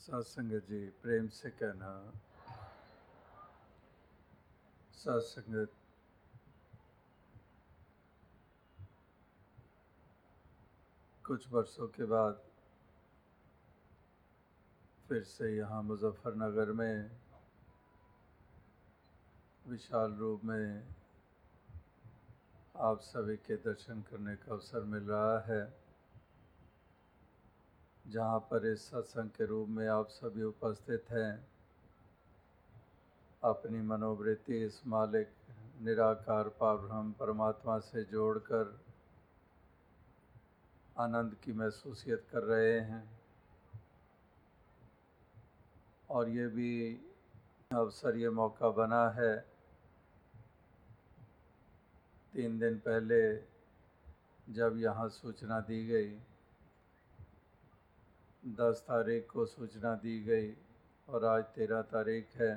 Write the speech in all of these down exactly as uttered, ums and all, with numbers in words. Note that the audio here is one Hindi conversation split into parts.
सत्संगत जी प्रेम से कहना। सत्संगत कुछ वर्षों के बाद फिर से यहाँ मुजफ्फरनगर में विशाल रूप में आप सभी के दर्शन करने का अवसर मिल रहा है, जहाँ पर इस सत्संग के रूप में आप सभी उपस्थित हैं। अपनी मनोवृत्ति इस मालिक निराकार पारब्रह्म परमात्मा से जोड़कर आनंद की महसूसियत कर रहे हैं। और ये भी अवसर, ये मौका बना है। तीन दिन पहले जब यहाँ सूचना दी गई, दस तारीख को सूचना दी गई और आज तेरह तारीख है,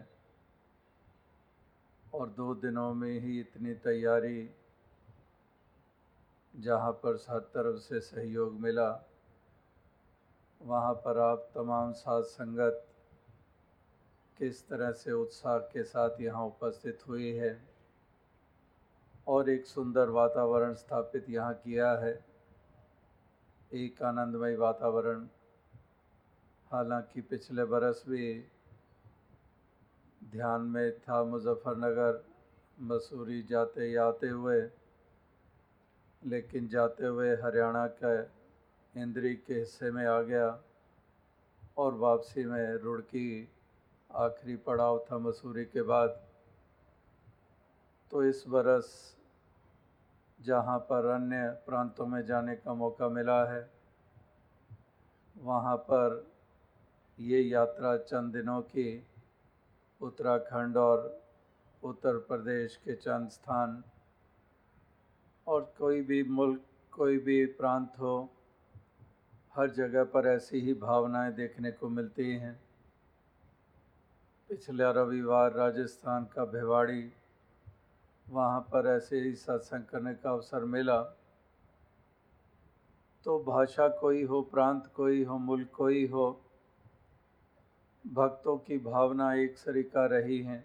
और दो दिनों में ही इतनी तैयारी, जहाँ पर हर तरफ से सहयोग मिला, वहाँ पर आप तमाम साथ संगत किस तरह से उत्साह के साथ यहाँ उपस्थित हुई है और एक सुंदर वातावरण स्थापित यहाँ किया है। एक आनंदमय वातावरण। हालांकि पिछले बरस भी ध्यान में था मुजफ्फरनगर मसूरी जाते आते हुए, लेकिन जाते हुए हरियाणा के इंद्री के हिस्से में आ गया और वापसी में रुड़की आखिरी पड़ाव था मसूरी के बाद। तो इस बरस जहाँ पर अन्य प्रांतों में जाने का मौका मिला है, वहाँ पर ये यात्रा चंद दिनों की उत्तराखंड और उत्तर प्रदेश के चंद स्थान, और कोई भी मुल्क, कोई भी प्रांत हो, हर जगह पर ऐसी ही भावनाएं देखने को मिलती हैं। पिछले रविवार राजस्थान का भिवाड़ी, वहाँ पर ऐसे ही सत्संग करने का अवसर मिला। तो भाषा कोई हो, प्रांत कोई हो, मुल्क कोई हो, भक्तों की भावना एक सरिका रही है।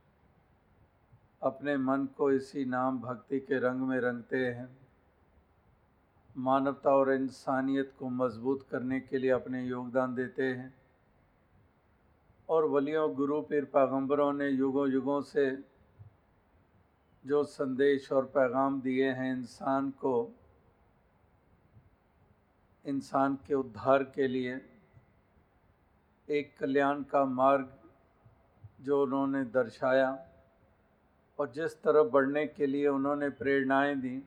अपने मन को इसी नाम भक्ति के रंग में रंगते हैं। मानवता और इंसानियत को मजबूत करने के लिए अपने योगदान देते हैं। और वलियों, गुरु, पीर, पैगंबरों ने युगों युगों से जो संदेश और पैगाम दिए हैं इंसान को, इंसान के उद्धार के लिए, एक कल्याण का मार्ग जो उन्होंने दर्शाया और जिस तरफ बढ़ने के लिए उन्होंने प्रेरणाएं दी,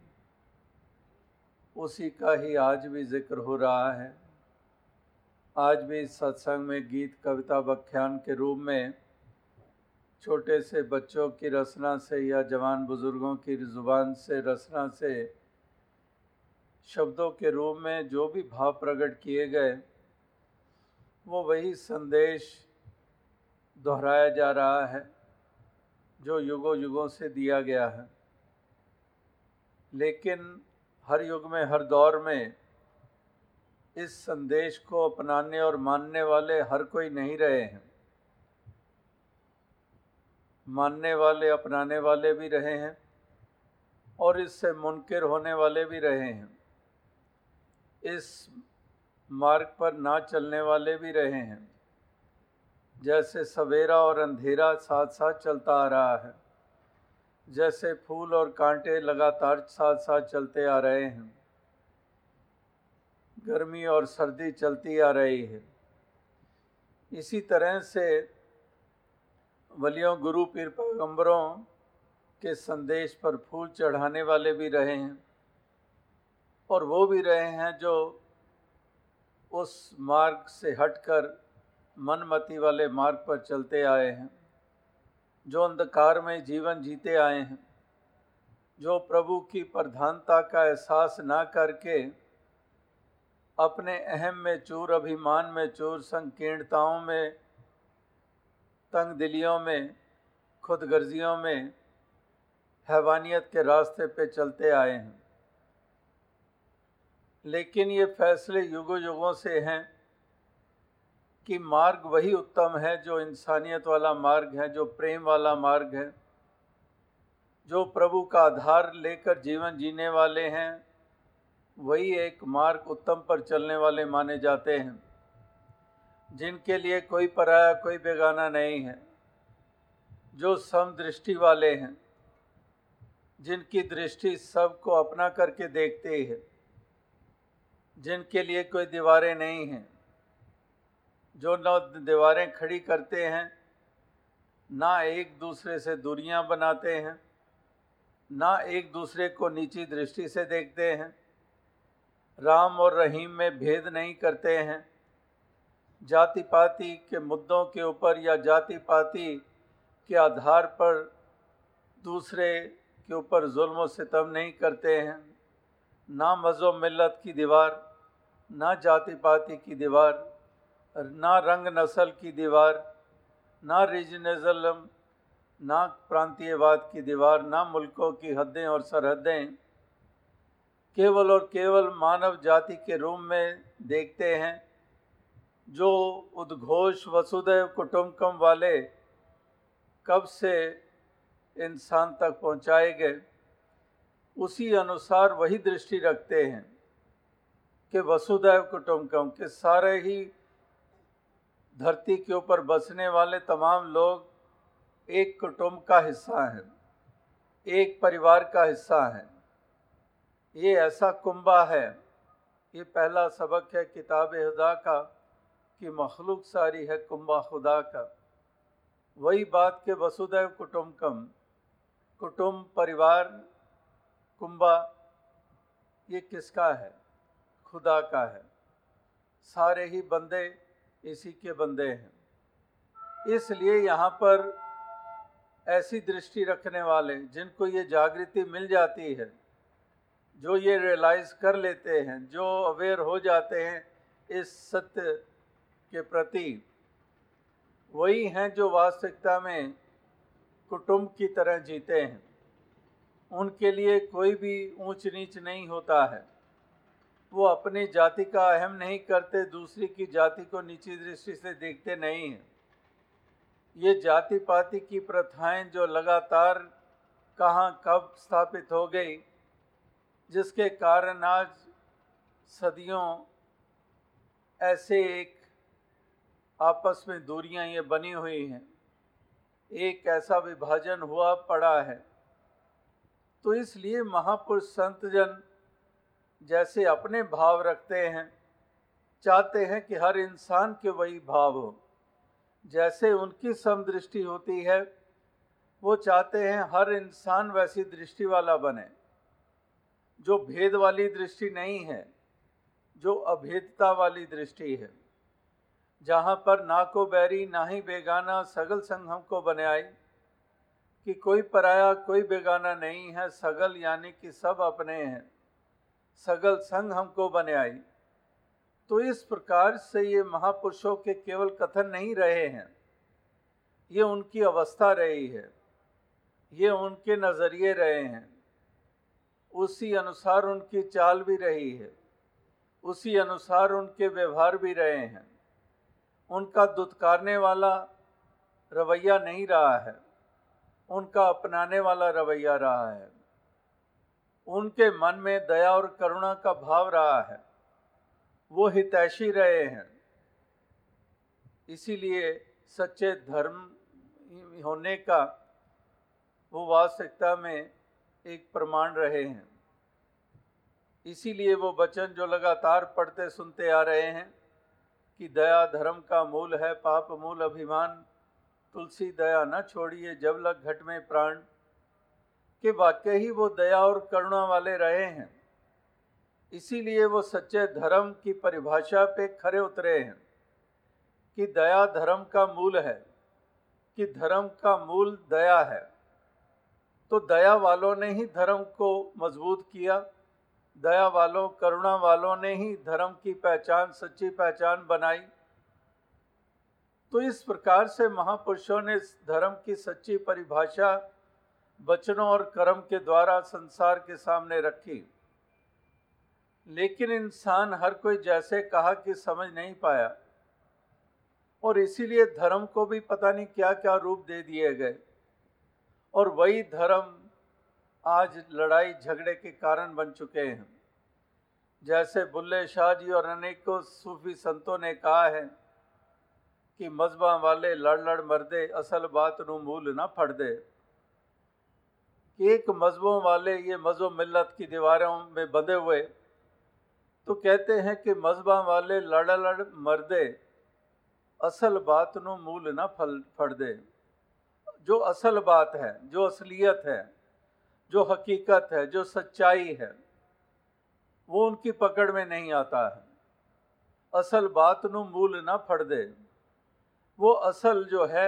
उसी का ही आज भी जिक्र हो रहा है। आज भी सत्संग में गीत, कविता, व्याख्यान के रूप में छोटे से बच्चों की रचना से या जवान बुजुर्गों की जुबान से रचना से शब्दों के रूप में जो भी भाव प्रकट किए गए, वो वही संदेश दोहराया जा रहा है जो युगों युगों से दिया गया है। लेकिन हर युग में, हर दौर में इस संदेश को अपनाने और मानने वाले हर कोई नहीं रहे हैं। मानने वाले, अपनाने वाले भी रहे हैं और इससे मुनकिर होने वाले भी रहे हैं। इस मार्ग पर ना चलने वाले भी रहे हैं। जैसे सवेरा और अंधेरा साथ साथ चलता आ रहा है, जैसे फूल और कांटे लगातार साथ साथ चलते आ रहे हैं, गर्मी और सर्दी चलती आ रही है, इसी तरह से वलियों, गुरु, पीर, पैगंबरों के संदेश पर फूल चढ़ाने वाले भी रहे हैं। और वो भी रहे हैं जो उस मार्ग से हटकर मनमति वाले मार्ग पर चलते आए हैं, जो अंधकार में जीवन जीते आए हैं, जो प्रभु की प्रधानता का एहसास ना करके अपने अहम में चूर, अभिमान में चूर, संकीर्णताओं में, तंग दिलियों में, खुदगर्जियों में, हैवानियत के रास्ते पे चलते आए हैं। लेकिन ये फैसले युगों युगों से हैं कि मार्ग वही उत्तम है जो इंसानियत वाला मार्ग है, जो प्रेम वाला मार्ग है, जो प्रभु का आधार लेकर जीवन जीने वाले हैं, वही एक मार्ग उत्तम पर चलने वाले माने जाते हैं, जिनके लिए कोई पराया कोई बेगाना नहीं है, जो समदृष्टि वाले हैं, जिनकी दृष्टि सबको अपना करके देखते हैं, जिनके लिए कोई दीवारें नहीं हैं, जो न दीवारें खड़ी करते हैं, ना एक दूसरे से दूरियां बनाते हैं, ना एक दूसरे को नीची दृष्टि से देखते हैं, राम और रहीम में भेद नहीं करते हैं, जाति पाति के मुद्दों के ऊपर या जाति पाति के आधार पर दूसरे के ऊपर जुल्म और सितम नहीं करते हैं, ना मज़हब मिल्लत की दीवार, ना जाति पाति की दीवार, ना रंग नस्ल की दीवार, ना रीजनलिज्म, ना प्रांतीयवाद की दीवार, ना मुल्कों की हदें और सरहदें, केवल और केवल मानव जाति के रूप में देखते हैं, जो उद्घोष वसुधैव कुटुंबकम वाले कब से इंसान तक पहुँचाए गए, उसी अनुसार वही दृष्टि रखते हैं कि वसुधैव कुटुंबकम के सारे ही धरती के ऊपर बसने वाले तमाम लोग एक कुटुंब का हिस्सा हैं, एक परिवार का हिस्सा हैं। ये ऐसा कुंबा है, ये पहला सबक है किताब खुदा का कि मखलूक सारी है कुंबा खुदा का। वही बात के वसुधैव कुटुंबकम, कुटुंब, परिवार, कुंबा, ये किसका है? खुदा का है। सारे ही बंदे इसी के बंदे हैं। इसलिए यहाँ पर ऐसी दृष्टि रखने वाले, जिनको ये जागृति मिल जाती है, जो ये रियलाइज़ कर लेते हैं, जो अवेयर हो जाते हैं इस सत्य के प्रति, वही हैं जो वास्तविकता में कुटुंब की तरह जीते हैं। उनके लिए कोई भी ऊंच नीच नहीं होता है। वो अपनी जाति का अहम नहीं करते, दूसरी की जाति को नीची दृष्टि से देखते नहीं हैं। ये जाति पाति की प्रथाएं जो लगातार कहाँ कब स्थापित हो गई, जिसके कारण आज सदियों ऐसे एक आपस में दूरियां ये बनी हुई हैं, एक ऐसा विभाजन हुआ पड़ा है। तो इसलिए महापुरुष संत जन जैसे अपने भाव रखते हैं, चाहते हैं कि हर इंसान के वही भाव हो। जैसे उनकी समदृष्टि होती है, वो चाहते हैं हर इंसान वैसी दृष्टि वाला बने, जो भेद वाली दृष्टि नहीं है, जो अभेदता वाली दृष्टि है, जहाँ पर ना को बैरी ना ही बेगाना सगल संग हमको बनाई, कि कोई पराया कोई बेगाना नहीं है, सगल यानी कि सब अपने हैं, सगल संग हमको बनाई। तो इस प्रकार से ये महापुरुषों के केवल कथन नहीं रहे हैं, ये उनकी अवस्था रही है, ये उनके नज़रिए रहे हैं, उसी अनुसार उनकी चाल भी रही है, उसी अनुसार उनके व्यवहार भी रहे हैं। उनका दुत्कारने वाला रवैया नहीं रहा है, उनका अपनाने वाला रवैया रहा है। उनके मन में दया और करुणा का भाव रहा है, वो हितैषी रहे हैं। इसीलिए सच्चे धर्म होने का वो वास्तविकता में एक प्रमाण रहे हैं। इसीलिए वो वचन जो लगातार पढ़ते सुनते आ रहे हैं कि दया धर्म का मूल है, पाप मूल अभिमान, तुलसी दया न छोड़िए जब लग घट में प्राण, कि वाकई ही वो दया और करुणा वाले रहे हैं। इसीलिए वो सच्चे धर्म की परिभाषा पे खरे उतरे हैं कि दया धर्म का मूल है, कि धर्म का मूल दया है। तो दया वालों ने ही धर्म को मजबूत किया, दया वालों करुणा वालों ने ही धर्म की पहचान, सच्ची पहचान बनाई। तो इस प्रकार से महापुरुषों ने धर्म की सच्ची परिभाषा वचनों और कर्म के द्वारा संसार के सामने रखी। लेकिन इंसान हर कोई जैसे कहा कि समझ नहीं पाया। और इसीलिए धर्म को भी पता नहीं क्या क्या रूप दे दिए गए, और वही धर्म आज लड़ाई झगड़े के कारण बन चुके हैं। जैसे बुल्ले शाह जी और अनेकों सूफी संतों ने कहा है कि मजहबां वाले लड़ लड़ मरदे, असल बात नू मूल ना फड़ दे। कि एक मजहबों वाले ये मजहब मिल्लत की दीवारों में बंधे हुए, तो कहते हैं कि मजहबां वाले लड़ लड़ मरदे, असल बात नू मूल ना फल फड़ दे। जो असल बात है, जो असलियत है, जो हकीकत है, जो सच्चाई है, वो उनकी पकड़ में नहीं आता है। असल बात नू मूल ना फड़ दे, वो असल जो है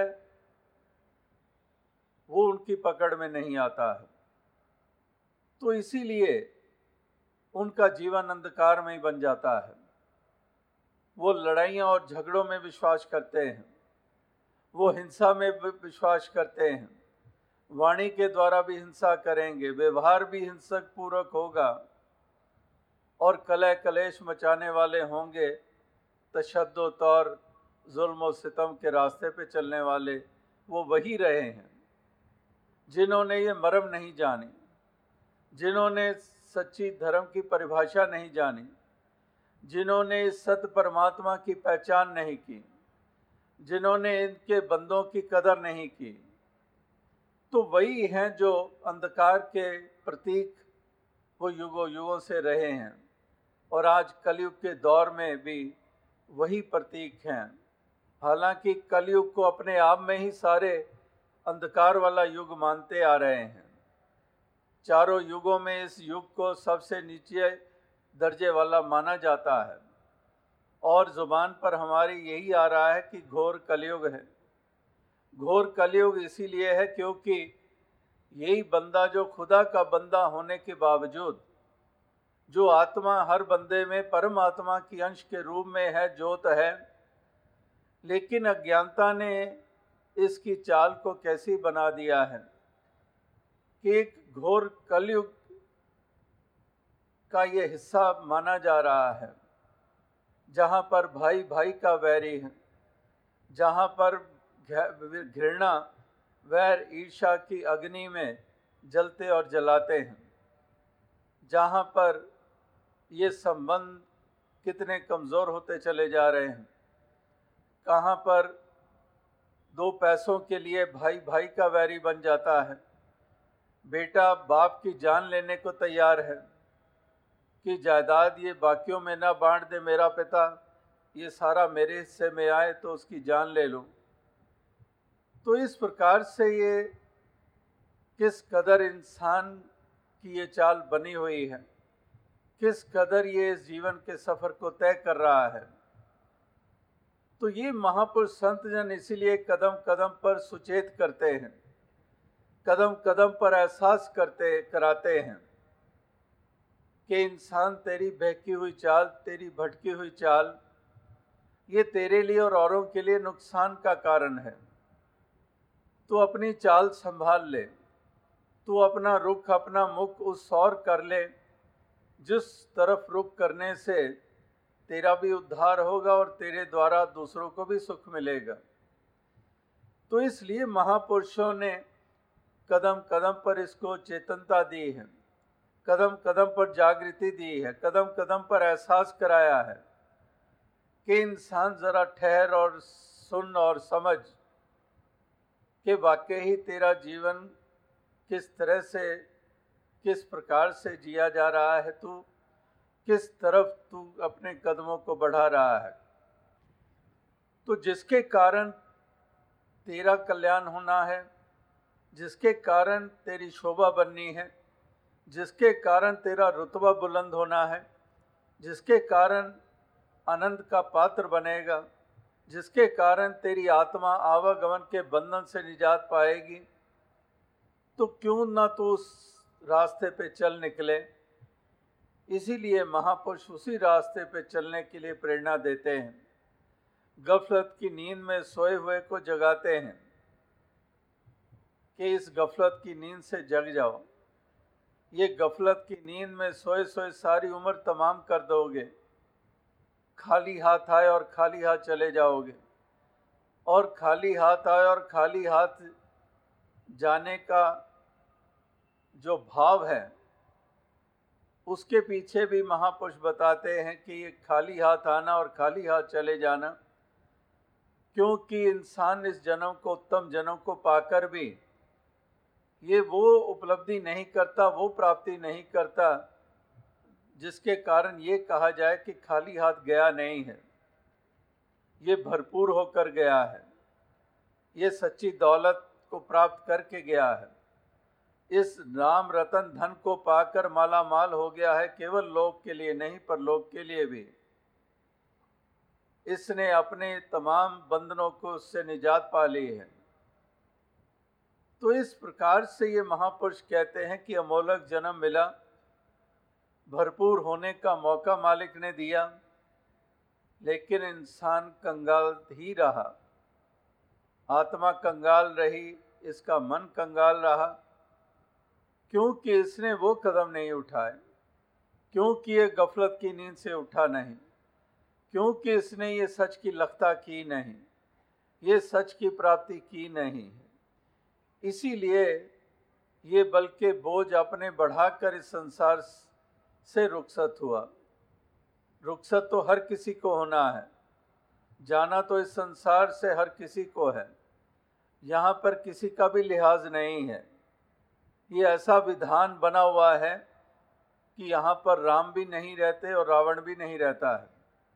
वो उनकी पकड़ में नहीं आता है। तो इसीलिए उनका जीवन अंधकार में ही बन जाता है। वो लड़ाइयाँ और झगड़ों में विश्वास करते हैं, वो हिंसा में विश्वास करते हैं, वाणी के द्वारा भी हिंसा करेंगे, व्यवहार भी हिंसक पूर्वक होगा, और कलह कलेश मचाने वाले होंगे। तशद्दुद और जुल्म और सितम के रास्ते पे चलने वाले वो वही रहे हैं जिन्होंने ये मर्म नहीं जानी, जिन्होंने सच्ची धर्म की परिभाषा नहीं जानी, जिन्होंने इस सत्य परमात्मा की पहचान नहीं की, जिन्होंने इनके बंदों की कदर नहीं की। तो वही हैं जो अंधकार के प्रतीक वो युगों युगों से रहे हैं, और आज कलयुग के दौर में भी वही प्रतीक हैं। हालांकि कलयुग को अपने आप में ही सारे अंधकार वाला युग मानते आ रहे हैं। चारों युगों में इस युग को सबसे नीचे दर्जे वाला माना जाता है, और जुबान पर हमारी यही आ रहा है कि घोर कलयुग है। घोर कलयुग इसीलिए है क्योंकि यही बंदा जो खुदा का बंदा होने के बावजूद, जो आत्मा हर बंदे में परमात्मा की अंश के रूप में है, ज्योत है, लेकिन अज्ञानता ने इसकी चाल को कैसी बना दिया है कि एक घोर कलयुग का ये हिस्सा माना जा रहा है, जहाँ पर भाई भाई का वैरी है, जहाँ पर घृणा वैर ईर्ष्या की अग्नि में जलते और जलाते हैं, जहाँ पर ये संबंध कितने कमज़ोर होते चले जा रहे हैं। कहाँ पर दो पैसों के लिए भाई भाई का वैरी बन जाता है। बेटा बाप की जान लेने को तैयार है कि जायदाद ये बाकियों में ना बांट दे मेरा पिता, ये सारा मेरे हिस्से में आए तो उसकी जान ले लूँ। तो इस प्रकार से ये किस कदर इंसान की ये चाल बनी हुई है, किस कदर ये इस जीवन के सफ़र को तय कर रहा है। तो ये महापुरुष संत जन इसीलिए कदम कदम पर सुचेत करते हैं, कदम कदम पर एहसास करते कराते हैं कि इंसान तेरी बहकी हुई चाल, तेरी भटकी हुई चाल, ये तेरे लिए और औरों के लिए नुकसान का कारण है। तू अपनी चाल संभाल ले, तू अपना रुख, अपना मुख उस और कर ले जिस तरफ रुख करने से तेरा भी उद्धार होगा और तेरे द्वारा दूसरों को भी सुख मिलेगा। तो इसलिए महापुरुषों ने कदम कदम पर इसको चेतनता दी है, कदम कदम पर जागृति दी है, कदम कदम पर एहसास कराया है कि इंसान ज़रा ठहर और सुन और समझ कि वाकई ही तेरा जीवन किस तरह से, किस प्रकार से जिया जा रहा है, तू किस तरफ तू अपने कदमों को बढ़ा रहा है। तो जिसके कारण तेरा कल्याण होना है, जिसके कारण तेरी शोभा बननी है, जिसके कारण तेरा रुतबा बुलंद होना है, जिसके कारण आनंद का पात्र बनेगा, जिसके कारण तेरी आत्मा आवागमन के बंधन से निजात पाएगी, तो क्यों ना तू उस रास्ते पे चल निकले। इसीलिए महापुरुष उसी रास्ते पे चलने के लिए प्रेरणा देते हैं। गफलत की नींद में सोए हुए को जगाते हैं कि इस गफलत की नींद से जग जाओ। ये गफलत की नींद में सोए सोए सारी उम्र तमाम कर दोगे, खाली हाथ आए और खाली हाथ चले जाओगे। और खाली हाथ आए और खाली हाथ जाने का जो भाव है उसके पीछे भी महापुरुष बताते हैं कि ये खाली हाथ आना और खाली हाथ चले जाना, क्योंकि इंसान इस जन्म को, उत्तम जन्म को पाकर भी ये वो उपलब्धि नहीं करता, वो प्राप्ति नहीं करता जिसके कारण ये कहा जाए कि खाली हाथ गया नहीं है, ये भरपूर होकर गया है, ये सच्ची दौलत को प्राप्त करके गया है, इस नाम रतन धन को पाकर माला माल हो गया है, केवल लोक के लिए नहीं पर लोक के लिए भी। इसने अपने तमाम बंधनों को उससे निजात पा ली है। तो इस प्रकार से ये महापुरुष कहते हैं कि अमोलक जन्म मिला, भरपूर होने का मौका मालिक ने दिया, लेकिन इंसान कंगाल ही रहा, आत्मा कंगाल रही, इसका मन कंगाल रहा, क्योंकि इसने वो कदम नहीं उठाए, क्योंकि ये गफलत की नींद से उठा नहीं, क्योंकि इसने ये सच की लख्ता की नहीं, ये सच की प्राप्ति की नहीं। इसीलिए ये बल्कि बोझ अपने बढ़ाकर इस संसार से रुखसत हुआ। रुखसत तो हर किसी को होना है, जाना तो इस संसार से हर किसी को है, यहाँ पर किसी का भी लिहाज नहीं है। ये ऐसा विधान बना हुआ है कि यहाँ पर राम भी नहीं रहते और रावण भी नहीं रहता है।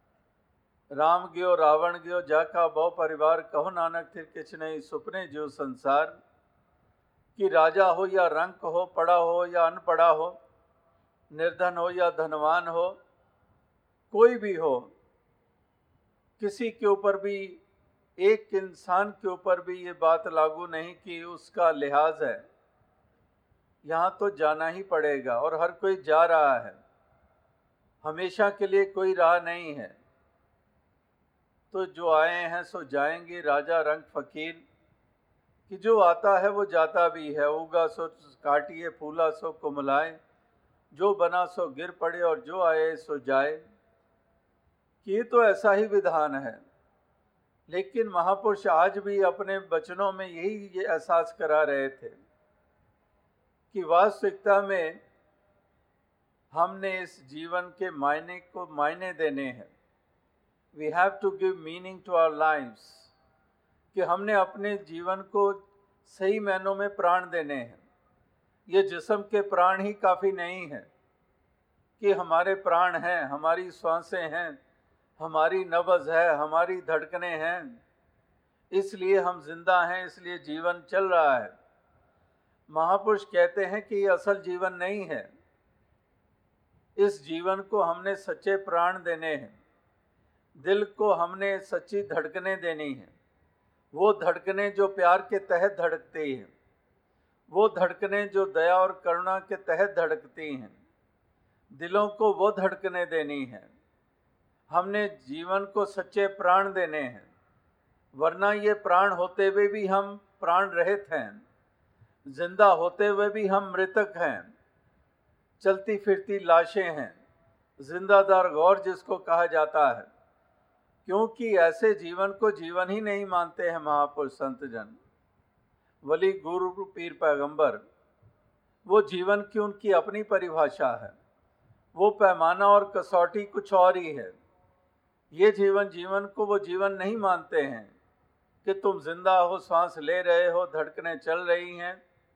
राम गयो रावण गयो जाका बहु परिवार, कहो नानक थिर किछ नहीं सुपने जो संसार। कि राजा हो या रंक हो, पढ़ा हो या अनपढ़ा हो, निर्धन हो या धनवान हो, कोई भी हो, किसी के ऊपर भी, एक इंसान के ऊपर भी ये बात लागू नहीं कि उसका लिहाज है। यहाँ तो जाना ही पड़ेगा और हर कोई जा रहा है, हमेशा के लिए कोई राह नहीं है। तो जो आए हैं सो जाएंगे, राजा रंग फकीर, कि जो आता है वो जाता भी है। उगा सो काटिए, फूला सो कुमलाए, जो बना सो गिर पड़े और जो आए सो जाए। कि ये तो ऐसा ही विधान है, लेकिन महापुरुष आज भी अपने वचनों में यही ये एहसास करा रहे थे कि वास्तविकता में हमने इस जीवन के मायने को मायने देने हैं। We have to give meaning to our lives, कि हमने अपने जीवन को सही मायनों में प्राण देने हैं। ये जिस्म के प्राण ही काफ़ी नहीं है कि हमारे प्राण हैं, हमारी श्वासें हैं, हमारी नब्ज़ है, हमारी धड़कनें हैं, इसलिए हम जिंदा हैं, इसलिए जीवन चल रहा है। महापुरुष कहते हैं कि ये असल जीवन नहीं है। इस जीवन को हमने सच्चे प्राण देने हैं, दिल को हमने सच्ची धड़कनें देनी हैं। वो धड़कनें जो प्यार के तहत धड़कती हैं, वो धड़कनें जो दया और करुणा के तहत धड़कती हैं, दिलों को वो धड़कनें देनी हैं। हमने जीवन को सच्चे प्राण देने हैं, वरना ये प्राण होते हुए भी हम प्राण रहित हैं, जिंदा होते हुए भी हम मृतक हैं, चलती फिरती लाशें हैं, जिंदादार गौर जिसको कहा जाता है। क्योंकि ऐसे जीवन को जीवन ही नहीं मानते हैं महापुरुष संत जन, वली गुरु पीर पैगंबर। वो जीवन की उनकी अपनी परिभाषा है, वो पैमाना और कसौटी कुछ और ही है। ये जीवन जीवन को वो जीवन नहीं मानते हैं कि तुम जिंदा हो, सांस ले रहे हो, धड़कनें चल रही हैं,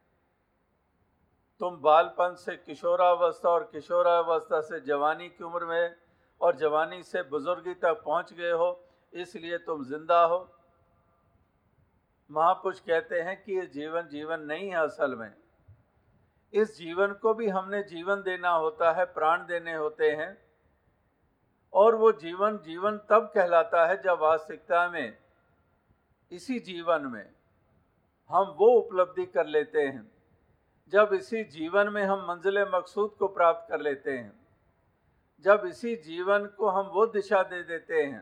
तुम बालपन से किशोरावस्था और किशोरावस्था से जवानी की उम्र में और जवानी से बुजुर्गी तक पहुंच गए हो, इसलिए तुम जिंदा हो। महापुरुष कहते हैं कि ये जीवन जीवन नहीं है असल में। इस जीवन को भी हमने जीवन देना होता है, प्राण देने होते हैं, और वो जीवन जीवन तब कहलाता है जब वास्तविकता में इसी जीवन में हम वो उपलब्धि कर लेते हैं, जब इसी जीवन में हम मंजिल मकसूद को प्राप्त कर लेते हैं, जब इसी जीवन को हम वो दिशा दे देते हैं,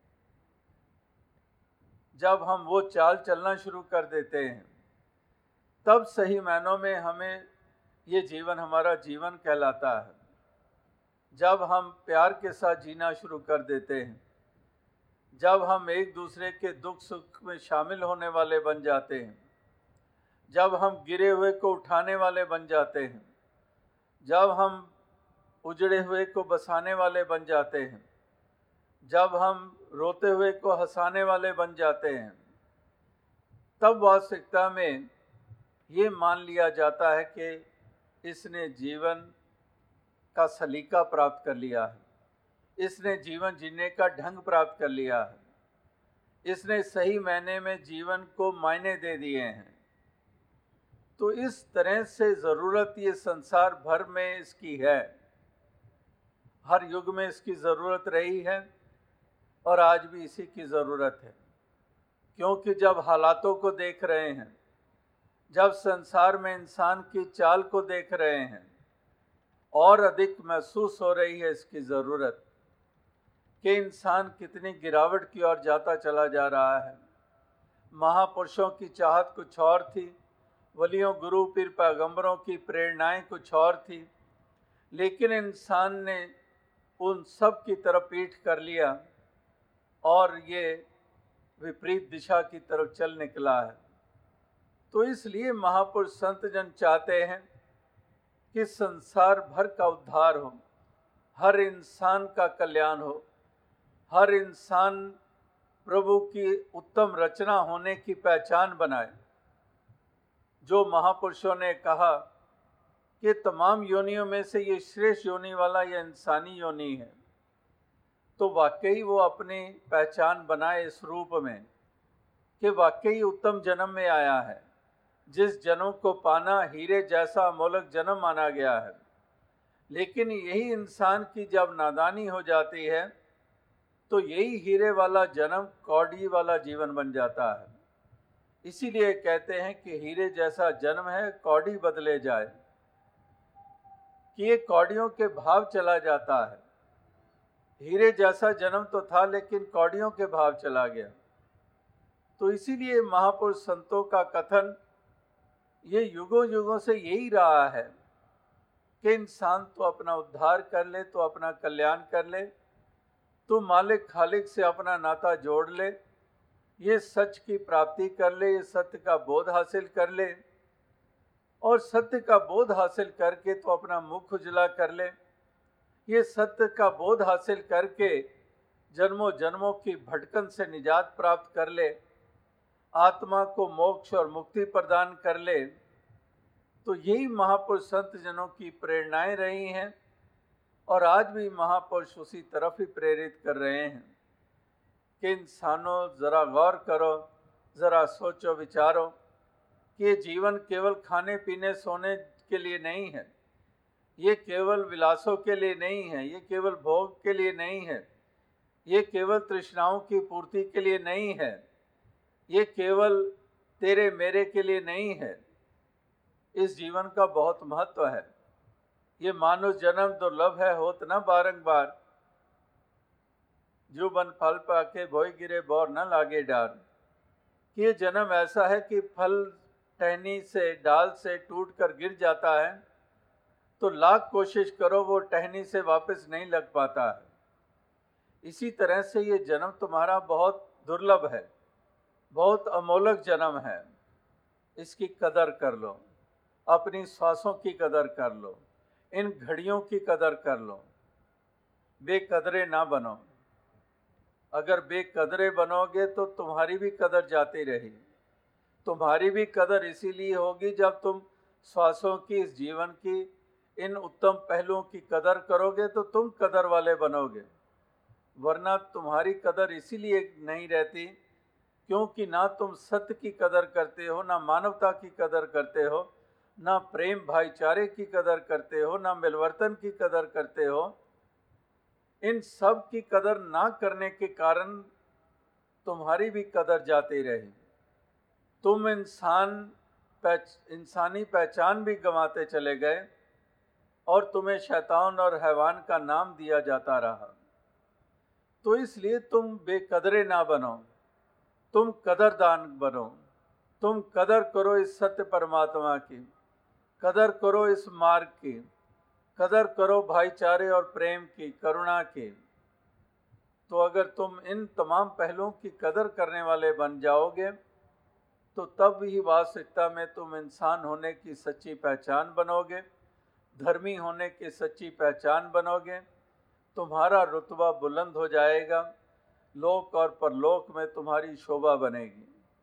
जब हम वो चाल चलना शुरू कर देते हैं, तब सही मायनों में हमें ये जीवन हमारा जीवन कहलाता है। जब हम प्यार के साथ जीना शुरू कर देते हैं, जब हम एक दूसरे के दुख सुख में शामिल होने वाले बन जाते हैं, जब हम गिरे हुए को उठाने वाले बन जाते हैं, जब हम उजड़े हुए को बसाने वाले बन जाते हैं, जब हम रोते हुए को हंसाने वाले बन जाते हैं, तब वास्तविकता में ये मान लिया जाता है कि इसने जीवन का सलीका प्राप्त कर लिया है, इसने जीवन जीने का ढंग प्राप्त कर लिया है, इसने सही मायने में जीवन को मायने दे दिए हैं। तो इस तरह से ज़रूरत ये संसार भर में इसकी है, हर युग में इसकी ज़रूरत रही है और आज भी इसी की ज़रूरत है। क्योंकि जब हालातों को देख रहे हैं, जब संसार में इंसान की चाल को देख रहे हैं, और अधिक महसूस हो रही है इसकी ज़रूरत कि इंसान कितनी गिरावट की ओर जाता चला जा रहा है। महापुरुषों की चाहत कुछ और थी, वलियों गुरु पीर पैगंबरों की प्रेरणाएं कुछ और थी, लेकिन इंसान ने उन सब की तरफ पीठ कर लिया और ये विपरीत दिशा की तरफ चल निकला है। तो इसलिए महापुरुष संत जन चाहते हैं कि संसार भर का उद्धार हो, हर इंसान का कल्याण हो, हर इंसान प्रभु की उत्तम रचना होने की पहचान बनाए। जो महापुरुषों ने कहा कि तमाम योनियों में से ये श्रेष्ठ योनि वाला यह इंसानी योनि है, तो वाकई वो अपनी पहचान बनाए इस रूप में कि वाकई उत्तम जन्म में आया है, जिस जन्म को पाना हीरे जैसा अमोलक जन्म माना गया है। लेकिन यही इंसान की जब नादानी हो जाती है तो यही हीरे वाला जन्म कौड़ी वाला जीवन बन जाता है। इसीलिए कहते हैं कि हीरे जैसा जन्म है कौड़ी बदले जाए, कि ये कौड़ियों के भाव चला जाता है। हीरे जैसा जन्म तो था लेकिन कौड़ियों के भाव चला गया। तो इसीलिए महापुरुष संतों का कथन ये युगों युगों से यही रहा है कि इंसान तो अपना उद्धार कर ले, तो अपना कल्याण कर ले, तो मालिक खालिक से अपना नाता जोड़ ले, ये सच की प्राप्ति कर ले, ये सत्य का बोध हासिल कर ले, और सत्य का बोध हासिल करके तो अपना मुख उजला कर ले। ये सत्य का बोध हासिल करके जन्मों जन्मों की भटकन से निजात प्राप्त कर ले, आत्मा को मोक्ष और मुक्ति प्रदान कर ले। तो यही महापुरुष संत जनों की प्रेरणाएं रही हैं और आज भी महापुरुष उसी तरफ ही प्रेरित कर रहे हैं कि इंसानों ज़रा गौर करो, ज़रा सोचो विचारो कि ये जीवन केवल खाने पीने सोने के लिए नहीं है, ये केवल विलासों के लिए नहीं है, ये केवल भोग के लिए नहीं है, ये केवल तृष्णाओं की पूर्ति के लिए नहीं है, ये केवल तेरे मेरे के लिए नहीं है। इस जीवन का बहुत महत्व है। ये मानव जन्म दुर्लभ है, होत न बारंबार, जो बन फल पाके भोई गिरे बोर न लागे डार। ये जन्म ऐसा है कि फल टहनी से डाल से टूट कर गिर जाता है तो लाख कोशिश करो वो टहनी से वापस नहीं लग पाता है। इसी तरह से ये जन्म तुम्हारा बहुत दुर्लभ है, बहुत अमोलक जन्म है। इसकी कदर कर लो, अपनी सांसों की कदर कर लो, इन घड़ियों की कदर कर लो, बेकदरे ना बनो। अगर बेकदरे बनोगे तो तुम्हारी भी कदर जाती रही। तुम्हारी भी कदर इसीलिए होगी जब तुम श्वासों की, इस जीवन की इन उत्तम पहलुओं की कदर करोगे तो तुम कदर वाले बनोगे। वरना तुम्हारी कदर इसीलिए नहीं रहती क्योंकि ना तुम सत्य की कदर करते हो, ना मानवता की कदर करते हो, ना प्रेम भाईचारे की कदर करते हो, ना मिलवर्तन की कदर करते हो। इन सब की कदर ना करने के कारण तुम्हारी भी कदर जाती रही। तुम इंसान पहच, इंसानी पहचान भी गंवाते चले गए और तुम्हें शैतान और हैवान का नाम दिया जाता रहा। तो इसलिए तुम बेकदरे ना बनो, तुम कदरदान बनो। तुम कदर करो इस सत्य परमात्मा की, कदर करो इस मार्ग की, कदर करो भाईचारे और प्रेम की, करुणा की। तो अगर तुम इन तमाम पहलुओं की कदर करने वाले बन जाओगे तो तब ही वास्तविकता में तुम इंसान होने की सच्ची पहचान बनोगे, धर्मी होने की सच्ची पहचान बनोगे, तुम्हारा रुतबा बुलंद हो जाएगा, लोक और परलोक में तुम्हारी शोभा बनेगी।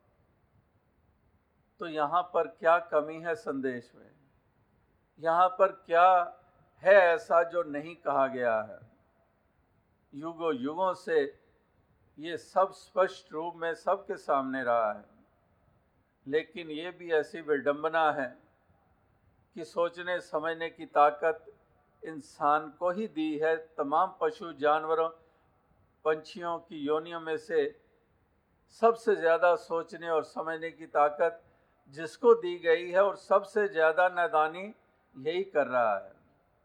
तो यहाँ पर क्या कमी है संदेश में? यहाँ पर क्या है ऐसा जो नहीं कहा गया है? युगों युगों से ये सब स्पष्ट रूप में सबके सामने रहा है, लेकिन ये भी ऐसी विडंबना है कि सोचने समझने की ताकत इंसान को ही दी है। तमाम पशु जानवरों पंछियों की योनियों में से सबसे ज़्यादा सोचने और समझने की ताकत जिसको दी गई है और सबसे ज़्यादा नादानी यही कर रहा है।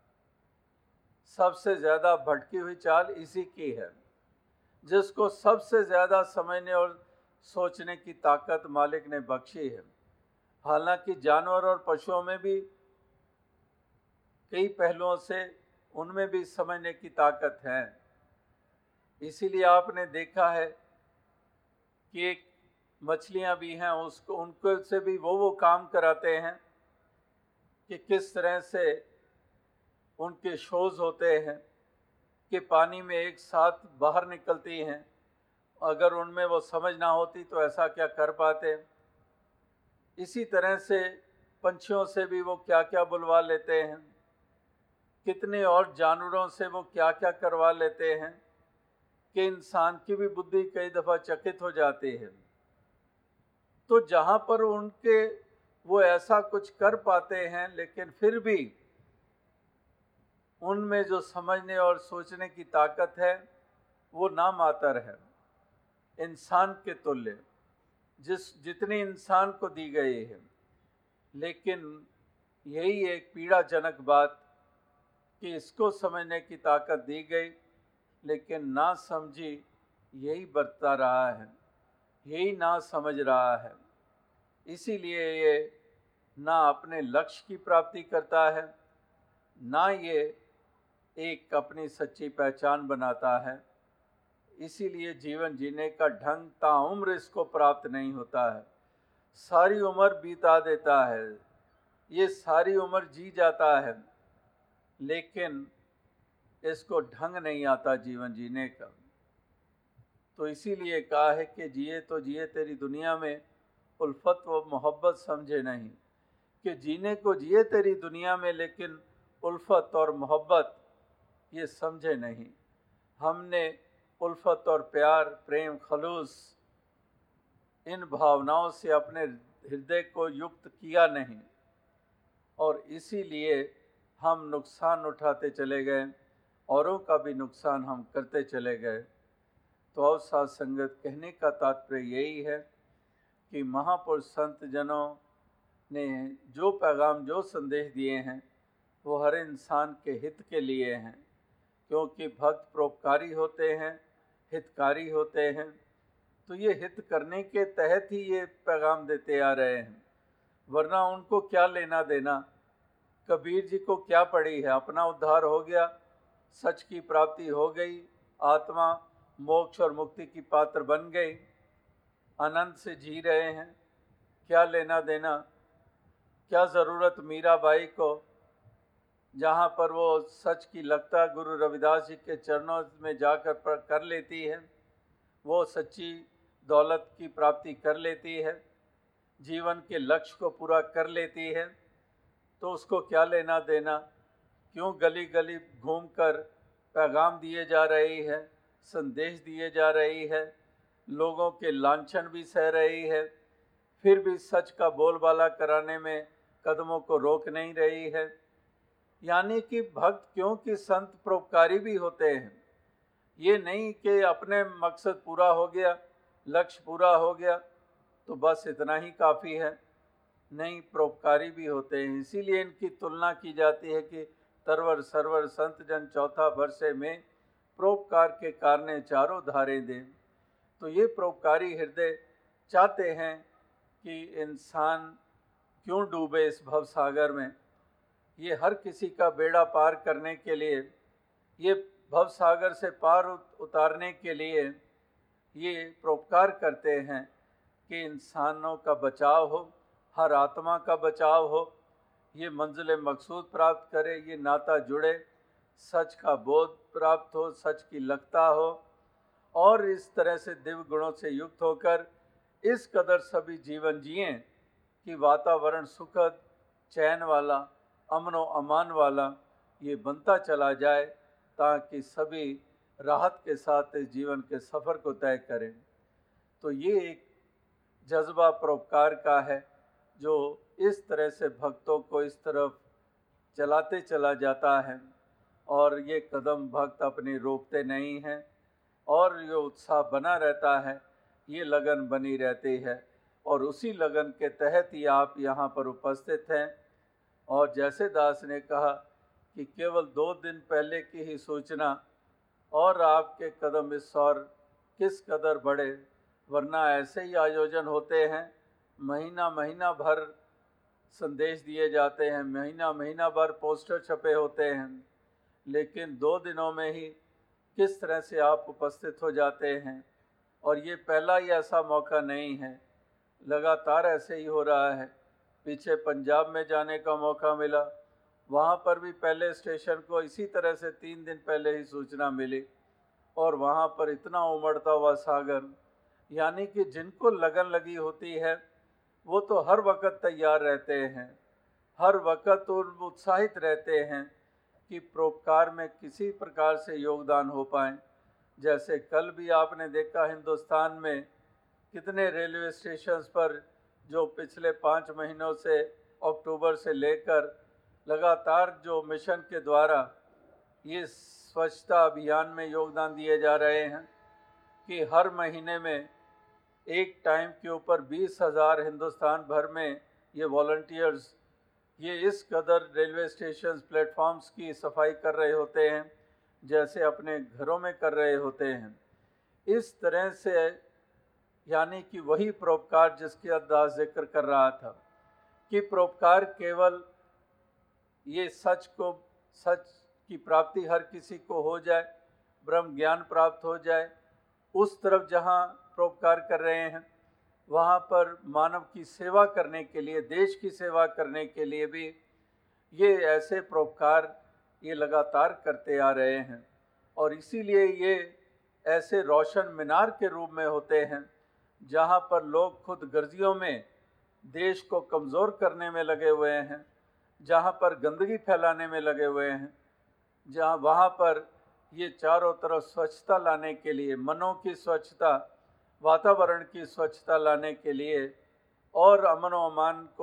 सबसे ज़्यादा भटकी हुई चाल इसी की है। जिसको सबसे ज़्यादा समझने और सोचने की ताकत मालिक ने बख्शी है। हालांकि जानवर और पशुओं में भी कई पहलुओं से उनमें भी समझने की ताकत है। इसीलिए आपने देखा है कि एक मछलियां भी हैं, उसको उनको से भी वो वो काम कराते हैं कि किस तरह से उनके शोज होते हैं कि पानी में एक साथ बाहर निकलती हैं। अगर उनमें वो समझ ना होती तो ऐसा क्या कर पाते। इसी तरह से पंछियों से भी वो क्या क्या बुलवा लेते हैं, कितने और जानवरों से वो क्या क्या करवा लेते हैं कि इंसान की भी बुद्धि कई दफ़ा चकित हो जाती है। तो जहाँ पर उनके वो ऐसा कुछ कर पाते हैं, लेकिन फिर भी उनमें जो समझने और सोचने की ताकत है वो नामातर है, इंसान के तुल्य, जिस जितनी इंसान को दी गई है। लेकिन यही एक पीड़ाजनक बात कि इसको समझने की ताकत दी गई, लेकिन ना समझी यही बरता रहा है, यही ना समझ रहा है। इसीलिए ये ना अपने लक्ष्य की प्राप्ति करता है, ना ये एक अपनी सच्ची पहचान बनाता है। इसीलिए जीवन जीने का ढंग ताउम्र इसको प्राप्त नहीं होता है। सारी उम्र बीता देता है, ये सारी उम्र जी जाता है, लेकिन इसको ढंग नहीं आता जीवन जीने का। तो इसीलिए कहा है कि जिए तो जिए तेरी दुनिया में उल्फत व मोहब्बत समझे नहीं, कि जीने को जिए तेरी दुनिया में लेकिन उल्फत और मोहब्बत ये समझे नहीं। हमने उल्फत और प्यार, प्रेम, खलूस इन भावनाओं से अपने हृदय को युक्त किया नहीं, और इसीलिए हम नुकसान उठाते चले गए, औरों का भी नुकसान हम करते चले गए। तो अब साथ संगत, कहने का तात्पर्य यही है कि महापुरुष संत जनों ने जो पैगाम, जो संदेश दिए हैं वो हर इंसान के हित के लिए हैं, क्योंकि भक्त परोपकारी होते हैं, हितकारी होते हैं। तो ये हित करने के तहत ही ये पैगाम देते आ रहे हैं, वरना उनको क्या लेना देना। कबीर जी को क्या पड़ी है, अपना उद्धार हो गया, सच की प्राप्ति हो गई, आत्मा मोक्ष और मुक्ति की पात्र बन गई, आनंद से जी रहे हैं, क्या लेना देना। क्या ज़रूरत मीराबाई को, जहाँ पर वो सच की लगता गुरु रविदास जी के चरणों में जाकर कर लेती है, वो सच्ची दौलत की प्राप्ति कर लेती है, जीवन के लक्ष्य को पूरा कर लेती है, तो उसको क्या लेना देना। क्यों गली गली घूमकर पैगाम दिए जा रही है, संदेश दिए जा रही है, लोगों के लांछन भी सह रही है, फिर भी सच का बोलबाला कराने में कदमों को रोक नहीं रही है। यानी कि भक्त, क्योंकि संत परोपकारी भी होते हैं, ये नहीं कि अपने मकसद पूरा हो गया, लक्ष्य पूरा हो गया तो बस इतना ही काफ़ी है। नहीं, परोपकारी भी होते हैं। इसीलिए इनकी तुलना की जाती है कि तरवर सरवर संत जन चौथा वर्षे में परोपकार के कारणे चारों धारे दें। तो ये परोपकारी हृदय चाहते हैं कि इंसान क्यों डूबे इस भवसागर में। ये हर किसी का बेड़ा पार करने के लिए ये भव सागर से पार उतारने के लिए ये परोपकार करते हैं कि इंसानों का बचाव हो, हर आत्मा का बचाव हो, ये मंजिल मकसूद प्राप्त करे, ये नाता जुड़े, सच का बोध प्राप्त हो, सच की लगता हो और इस तरह से दिव्य गुणों से युक्त होकर इस कदर सभी जीवन जिएं कि वातावरण सुखद, चैन वाला, अमनो अमान वाला ये बनता चला जाए, ताकि सभी राहत के साथ इस जीवन के सफ़र को तय करें। तो ये एक जज्बा परोपकार का है जो इस तरह से भक्तों को इस तरफ चलाते चला जाता है और ये कदम भक्त अपने रोकते नहीं हैं और ये उत्साह बना रहता है, ये लगन बनी रहती है और उसी लगन के तहत ही आप यहाँ पर उपस्थित हैं। और जैसे दास ने कहा कि केवल दो दिन पहले की ही सूचना और आपके कदम इस और किस कदर बढ़े, वरना ऐसे ही आयोजन होते हैं, महीना महीना भर संदेश दिए जाते हैं, महीना महीना भर पोस्टर छपे होते हैं, लेकिन दो दिनों में ही किस तरह से आप उपस्थित हो जाते हैं। और ये पहला ही ऐसा मौका नहीं है, लगातार ऐसे ही हो रहा है। पीछे पंजाब में जाने का मौका मिला, वहाँ पर भी पहले स्टेशन को इसी तरह से तीन दिन पहले ही सूचना मिली और वहाँ पर इतना उमड़ता हुआ सागर, यानी कि जिनको लगन लगी होती है वो तो हर वक्त तैयार रहते हैं, हर वक्त उत्साहित रहते हैं कि परोपकार में किसी प्रकार से योगदान हो पाए। जैसे कल भी आपने देखा हिंदुस्तान में कितने रेलवे स्टेशंस पर जो पिछले पाँच महीनों से अक्टूबर से लेकर लगातार जो मिशन के द्वारा ये स्वच्छता अभियान में योगदान दिए जा रहे हैं कि हर महीने में एक टाइम के ऊपर बीस हज़ार हिंदुस्तान भर में ये वॉलंटियर्स ये इस कदर रेलवे स्टेशन प्लेटफॉर्म्स की सफाई कर रहे होते हैं जैसे अपने घरों में कर रहे होते हैं। इस तरह से यानी कि वही परोपकार जिसके अद्दास जिक्र कर रहा था कि परोपकार केवल ये सच को सच की प्राप्ति हर किसी को हो जाए, ब्रह्म ज्ञान प्राप्त हो जाए, उस तरफ जहाँ परोपकार कर रहे हैं वहाँ पर मानव की सेवा करने के लिए, देश की सेवा करने के लिए भी ये ऐसे परोपकार ये लगातार करते आ रहे हैं। और इसीलिए ये ऐसे रोशन मीनार के रूप में होते हैं जहाँ पर लोग खुद गर्जियों में देश को कमज़ोर करने में लगे हुए हैं, जहाँ पर गंदगी फैलाने में लगे हुए हैं, जहाँ वहाँ पर ये चारों तरफ स्वच्छता लाने के लिए, मनों की स्वच्छता, वातावरण की स्वच्छता लाने के लिए और अमन व अमान को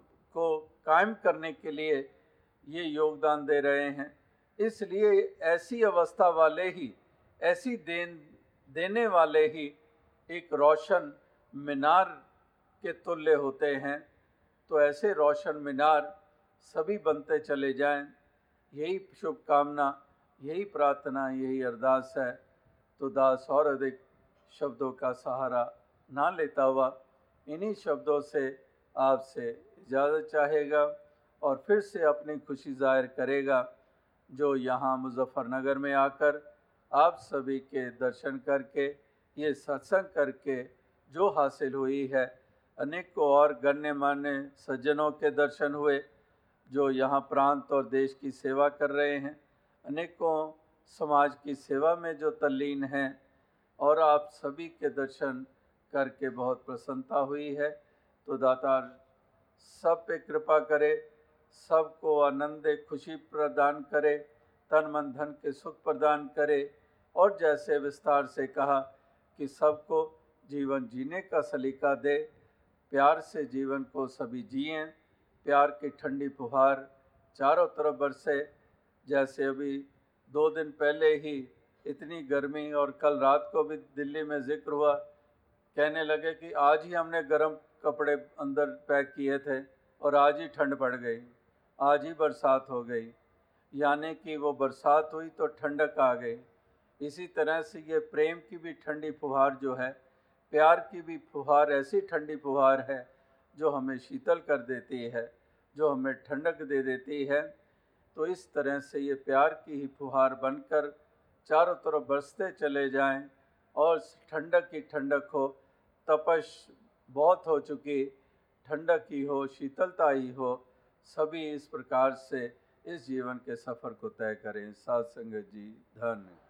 को कायम करने के लिए ये योगदान दे रहे हैं। इसलिए ऐसी अवस्था वाले ही, ऐसी देन देने वाले ही एक रोशन मीनार के तुल्य होते हैं। तो ऐसे रोशन मीनार सभी बनते चले जाएं, यही शुभकामना, यही प्रार्थना, यही अरदास है। तो दास और अधिक शब्दों का सहारा ना लेता हुआ इन्हीं शब्दों से आपसे इजाज़त चाहेगा और फिर से अपनी खुशी जाहिर करेगा जो यहाँ मुजफ्फरनगर में आकर आप सभी के दर्शन करके, ये सत्संग करके जो हासिल हुई है, अनेकों और गण्यमान्य सज्जनों के दर्शन हुए जो यहाँ प्रांत और देश की सेवा कर रहे हैं, अनेकों समाज की सेवा में जो तल्लीन हैं, और आप सभी के दर्शन करके बहुत प्रसन्नता हुई है। तो दातार सब पे कृपा करे, सबको आनंद खुशी प्रदान करे, तन मन धन के सुख प्रदान करे और जैसे विस्तार से कहा कि सबको जीवन जीने का सलीका दे, प्यार से जीवन को सभी जिएं, प्यार की ठंडी फुहार चारों तरफ बरसे। जैसे अभी दो दिन पहले ही इतनी गर्मी और कल रात को भी दिल्ली में जिक्र हुआ, कहने लगे कि आज ही हमने गर्म कपड़े अंदर पैक किए थे और आज ही ठंड पड़ गई, आज ही बरसात हो गई, यानी कि वो बरसात हुई तो ठंडक आ गई। इसी तरह से ये प्रेम की भी ठंडी फुहार जो है, प्यार की भी फुहार ऐसी ठंडी फुहार है जो हमें शीतल कर देती है, जो हमें ठंडक दे देती है। तो इस तरह से ये प्यार की ही फुहार बनकर चारों तरफ बरसते चले जाएं और ठंडक की ठंडक हो, तपश बहुत हो चुकी, ठंडक ही हो, शीतलता ही हो, सभी इस प्रकार से इस जीवन के सफ़र को तय करें। साध संगत जी, धन्य।